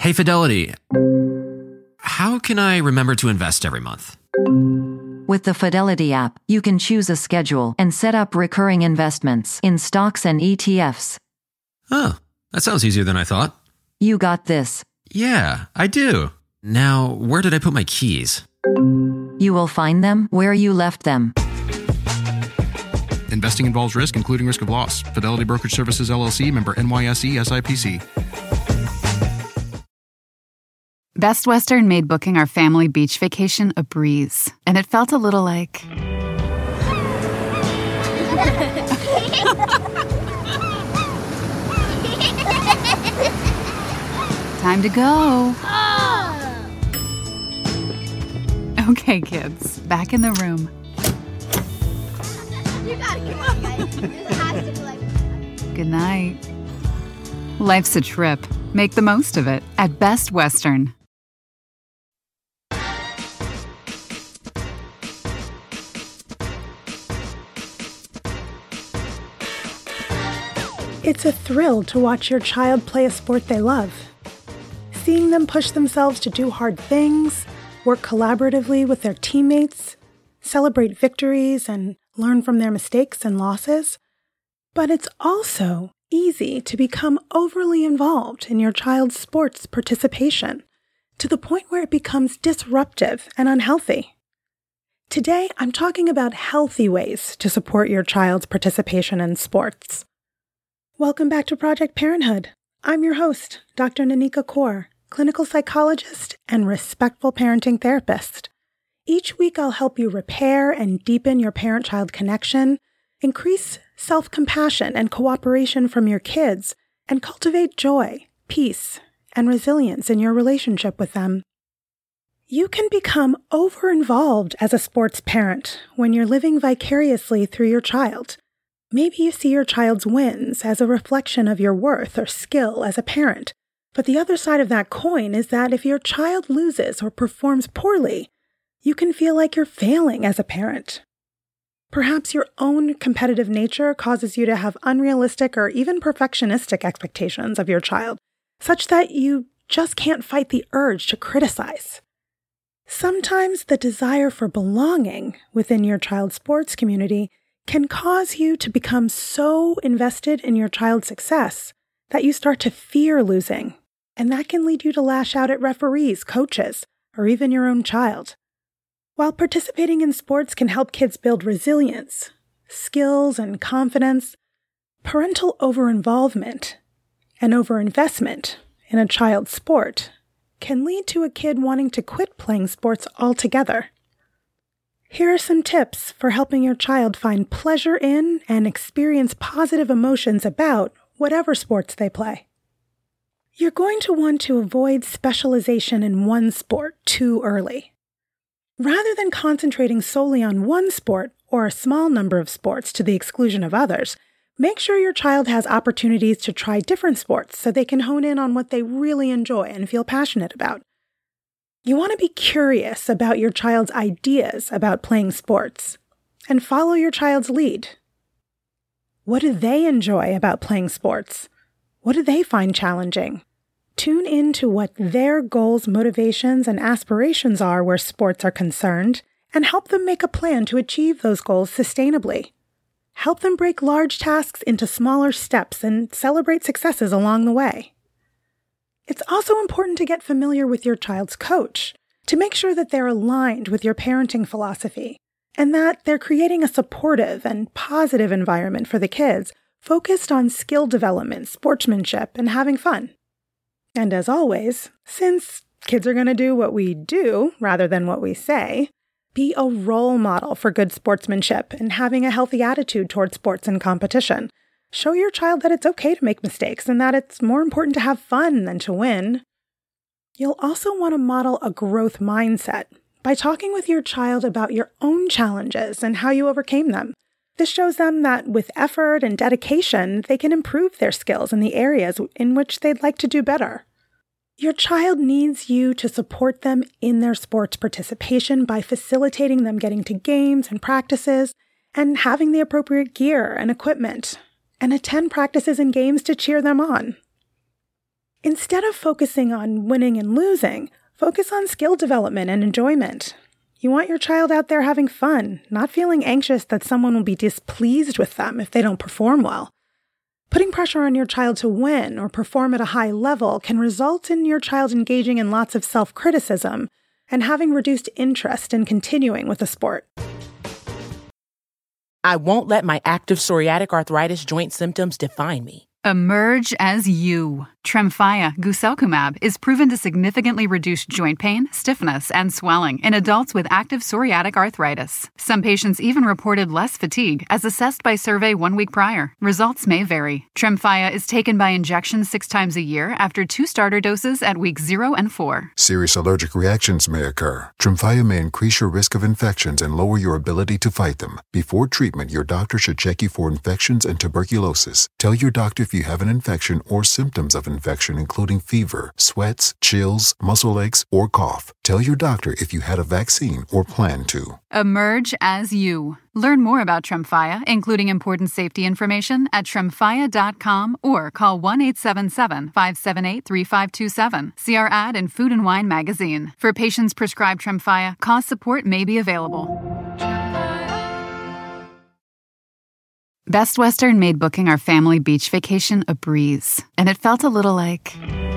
Hey, Fidelity. How can I remember to invest every month? With the Fidelity app, you can choose a schedule and set up recurring investments in stocks and ETFs. Oh, that sounds easier than I thought. You got this. Yeah, I do. Now, where did I put my keys? You will find them where you left them. Investing involves risk, including risk of loss. Fidelity Brokerage Services, LLC, member NYSE, SIPC. Best Western made booking our family beach vacation a breeze, and it felt a little like... Time to go. Okay, kids, back in the room. You gotta come on, guys. This has to be like... Good night. Life's a trip. Make the most of it at Best Western. It's a thrill to watch your child play a sport they love. Seeing them push themselves to do hard things, work collaboratively with their teammates, celebrate victories, and learn from their mistakes and losses. But it's also easy to become overly involved in your child's sports participation, to the point where it becomes disruptive and unhealthy. Today, I'm talking about healthy ways to support your child's participation in sports. Welcome back to Project Parenthood. I'm your host, Dr. Nanika Kaur, clinical psychologist and respectful parenting therapist. Each week I'll help you repair and deepen your parent-child connection, increase self-compassion and cooperation from your kids, and cultivate joy, peace, and resilience in your relationship with them. You can become over-involved as a sports parent when you're living vicariously through your child. Maybe you see your child's wins as a reflection of your worth or skill as a parent. But the other side of that coin is that if your child loses or performs poorly, you can feel like you're failing as a parent. Perhaps your own competitive nature causes you to have unrealistic or even perfectionistic expectations of your child, such that you just can't fight the urge to criticize. Sometimes the desire for belonging within your child's sports community can cause you to become so invested in your child's success that you start to fear losing, and that can lead you to lash out at referees, coaches, or even your own child. While participating in sports can help kids build resilience, skills, and confidence, parental over-involvement and over-investment in a child's sport can lead to a kid wanting to quit playing sports altogether. Here are some tips for helping your child find pleasure in and experience positive emotions about whatever sports they play. You're going to want to avoid specialization in one sport too early. Rather than concentrating solely on one sport or a small number of sports to the exclusion of others, make sure your child has opportunities to try different sports so they can hone in on what they really enjoy and feel passionate about. You want to be curious about your child's ideas about playing sports and follow your child's lead. What do they enjoy about playing sports? What do they find challenging? Tune into what their goals, motivations, and aspirations are where sports are concerned, and help them make a plan to achieve those goals sustainably. Help them break large tasks into smaller steps and celebrate successes along the way. It's also important to get familiar with your child's coach to make sure that they're aligned with your parenting philosophy and that they're creating a supportive and positive environment for the kids focused on skill development, sportsmanship, and having fun. And as always, since kids are going to do what we do rather than what we say, be a role model for good sportsmanship and having a healthy attitude toward sports and competition. Show your child that it's okay to make mistakes and that it's more important to have fun than to win. You'll also want to model a growth mindset by talking with your child about your own challenges and how you overcame them. This shows them that with effort and dedication, they can improve their skills in the areas in which they'd like to do better. Your child needs you to support them in their sports participation by facilitating them getting to games and practices and having the appropriate gear and equipment, and attend practices and games to cheer them on. Instead of focusing on winning and losing, focus on skill development and enjoyment. You want your child out there having fun, not feeling anxious that someone will be displeased with them if they don't perform well. Putting pressure on your child to win or perform at a high level can result in your child engaging in lots of self-criticism and having reduced interest in continuing with the sport. I won't let my active psoriatic arthritis joint symptoms define me. Emerge as you. Tremfya guselkumab is proven to significantly reduce joint pain, stiffness, and swelling in adults with active psoriatic arthritis. Some patients even reported less fatigue as assessed by survey 1 week prior. Results may vary. Tremfya is taken by injection 6 times a year after 2 starter doses at weeks 0 and 4. Serious allergic reactions may occur. Tremfya may increase your risk of infections and lower your ability to fight them. Before treatment, your doctor should check you for infections and tuberculosis. Tell your doctor if you have an infection or symptoms of infection, including fever, sweats, chills, muscle aches, or cough. Tell your doctor if you had a vaccine or plan to. Emerge as you. Learn more about Tremfya, including important safety information, at tremfya.com or call 1-877-578-3527. See our ad in Food and Wine magazine. For patients prescribed Tremfya, cost support may be available. Best Western made booking our family beach vacation a breeze, and it felt a little like...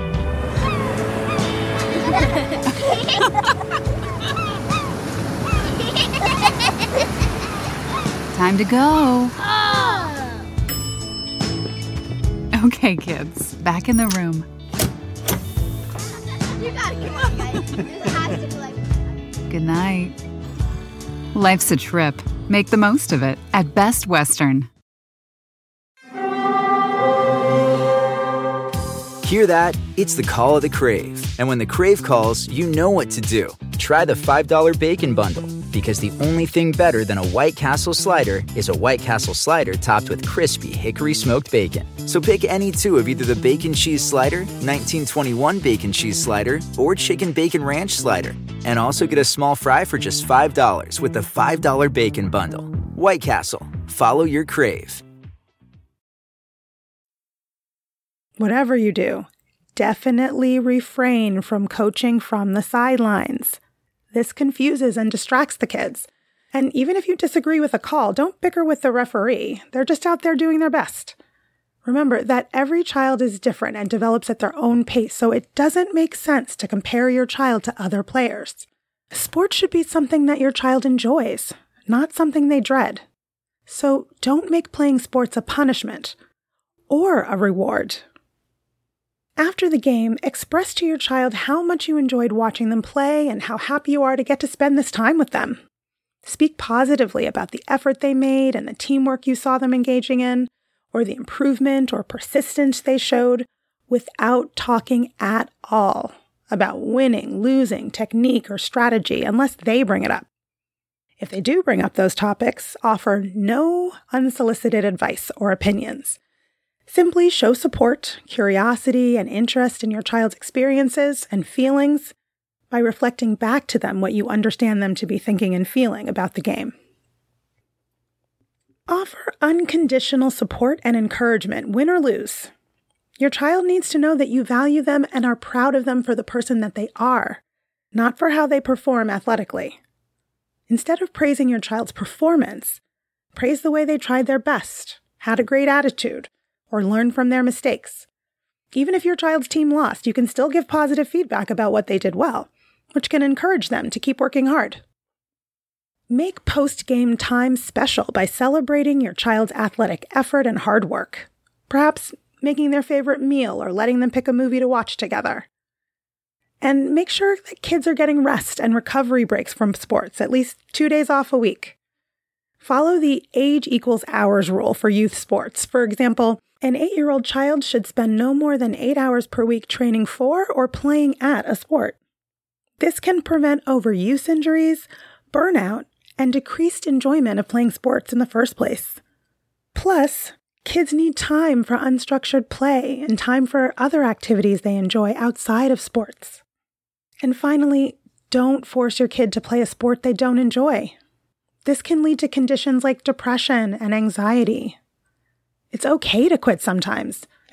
Time to go. Okay, kids, back in the room. You gotta come on, guys. This has to be like... Good night. Life's a trip. Make the most of it at Best Western. Hear that? It's the call of the Crave. And when the Crave calls, you know what to do. Try the $5 Bacon Bundle, because the only thing better than a White Castle slider is a White Castle slider topped with crispy hickory smoked bacon. So pick any 2 of either the Bacon Cheese Slider, 1921 Bacon Cheese Slider, or Chicken Bacon Ranch Slider. And also get a small fry for just $5 with the $5 Bacon Bundle. White Castle. Follow your Crave. Whatever you do, definitely refrain from coaching from the sidelines. This confuses and distracts the kids. And even if you disagree with a call, don't bicker with the referee. They're just out there doing their best. Remember that every child is different and develops at their own pace, so it doesn't make sense to compare your child to other players. Sports should be something that your child enjoys, not something they dread. So don't make playing sports a punishment or a reward. After the game, express to your child how much you enjoyed watching them play and how happy you are to get to spend this time with them. Speak positively about the effort they made and the teamwork you saw them engaging in, or the improvement or persistence they showed, without talking at all about winning, losing, technique, or strategy unless they bring it up. If they do bring up those topics, offer no unsolicited advice or opinions. Simply show support, curiosity, and interest in your child's experiences and feelings by reflecting back to them what you understand them to be thinking and feeling about the game. Offer unconditional support and encouragement, win or lose. Your child needs to know that you value them and are proud of them for the person that they are, not for how they perform athletically. Instead of praising your child's performance, praise the way they tried their best, had a great attitude, or learn from their mistakes. Even if your child's team lost, you can still give positive feedback about what they did well, which can encourage them to keep working hard. Make post-game time special by celebrating your child's athletic effort and hard work, perhaps making their favorite meal or letting them pick a movie to watch together. And make sure that kids are getting rest and recovery breaks from sports, at least 2 days off a week. Follow the age equals hours rule for youth sports. For example, an 8-year-old child should spend no more than 8 hours per week training for or playing at a sport. This can prevent overuse injuries, burnout, and decreased enjoyment of playing sports in the first place. Plus, kids need time for unstructured play and time for other activities they enjoy outside of sports. And finally, don't force your kid to play a sport they don't enjoy. This can lead to conditions like depression and anxiety. It's okay to quit sometimes,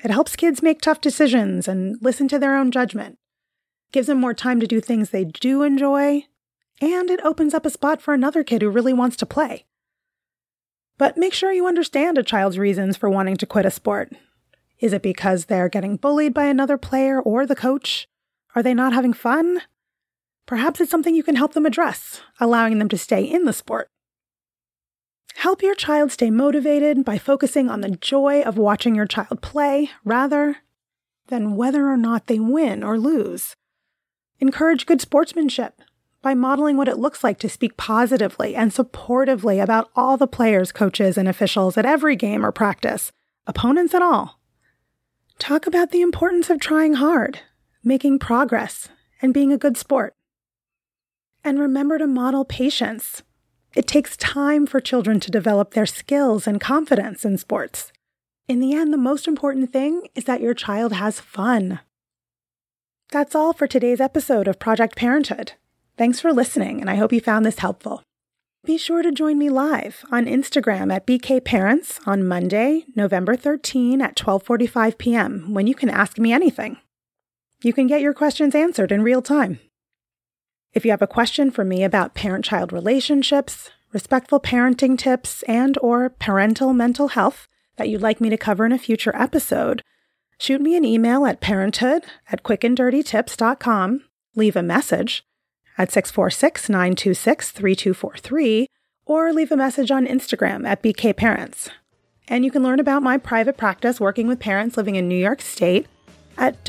It helps kids make tough decisions and listen to their own judgment, gives them more time to do things they do enjoy, and it opens up a spot for another kid who really wants to play. But make sure you understand a child's reasons for wanting to quit a sport. Is it because they're getting bullied by another player or the coach? Are they not having fun? Perhaps it's something you can help them address, allowing them to stay in the sport. Help your child stay motivated by focusing on the joy of watching your child play rather than whether or not they win or lose. Encourage good sportsmanship by modeling what it looks like to speak positively and supportively about all the players, coaches, and officials at every game or practice, opponents and all. Talk about the importance of trying hard, making progress, and being a good sport. And remember to model patience. It takes time for children to develop their skills and confidence in sports. In the end, the most important thing is that your child has fun. That's all for today's episode of Project Parenthood. Thanks for listening, and I hope you found this helpful. Be sure to join me live on Instagram at BKParents on Monday, November 13 at 12:45 p.m. when you can ask me anything. You can get your questions answered in real time. If you have a question for me about parent-child relationships, respectful parenting tips, and/or parental mental health that you'd like me to cover in a future episode, shoot me an email at parenthood@quickanddirtytips.com, leave a message at 646-926-3243, or leave a message on Instagram at BKParents. And you can learn about my private practice working with parents living in New York State at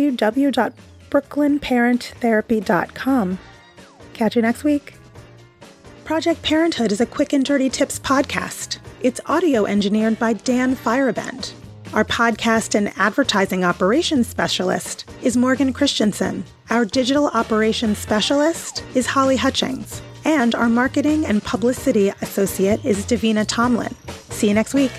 www.brooklynparenttherapy.com. Catch you next week. Project Parenthood is a Quick and Dirty Tips podcast. It's audio engineered by Dan Firebend. Our podcast and advertising operations specialist is Morgan Christensen. Our digital operations specialist is Holly Hutchings. And our marketing and publicity associate is Davina Tomlin. See you next week.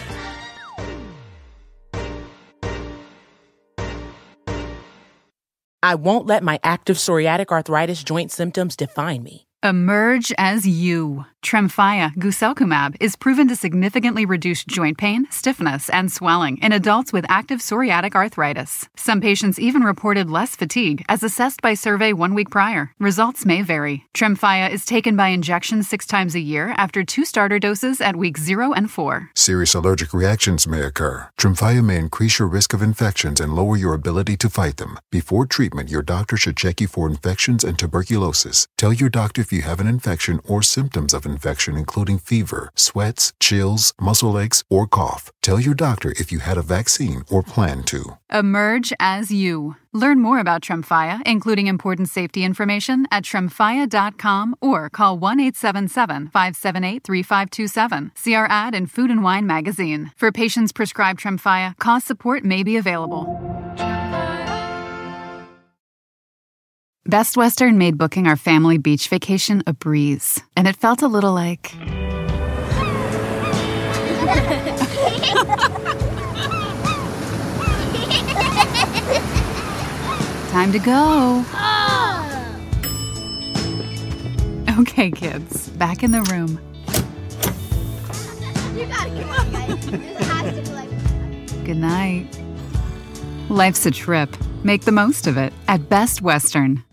I won't let my active psoriatic arthritis joint symptoms define me. Emerge as you. Tremfya guselkumab is proven to significantly reduce joint pain, stiffness, and swelling in adults with active psoriatic arthritis. Some patients even reported less fatigue as assessed by survey 1 week prior. Results may vary. Tremfya is taken by injection 6 times a year after 2 starter doses at weeks 0 and 4. Serious allergic reactions may occur. Tremfya may increase your risk of infections and lower your ability to fight them. Before treatment, your doctor should check you for infections and tuberculosis. Tell your doctor if you have an infection or symptoms of infection, including fever, sweats, chills, muscle aches, or cough. Tell your doctor if you had a vaccine or plan to. Emerge as you. Learn more about Tremfya, including important safety information, at tremfya.com or call 1-877-578-3527. See our ad in Food and Wine magazine. For patients prescribed Tremfya, cost support may be available. Best Western made booking our family beach vacation a breeze, and it felt a little like... Time to go. Okay, kids, back in the room. You gotta come on, guys. This has to be like... Good night. Life's a trip. Make the most of it at Best Western.